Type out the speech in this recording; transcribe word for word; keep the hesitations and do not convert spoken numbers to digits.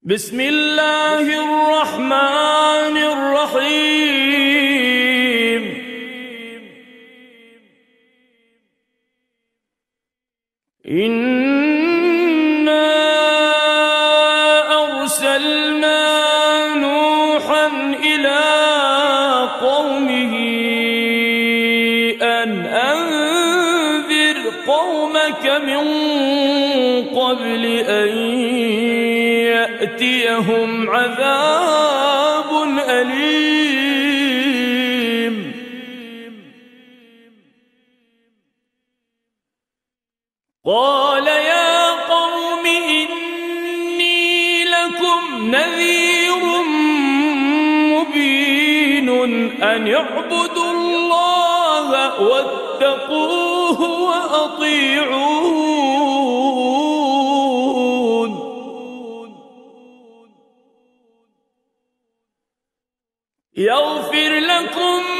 بسم الله الرحمن الرحيم إنا أرسلنا نوحا إلى قومه أن أنذر قومك من قبل أن يأتيهم عذاب أليم قال يا قوم إني لكم نذير مبين أن اعبدوا الله واتقوه وأطيعون يغفر لكم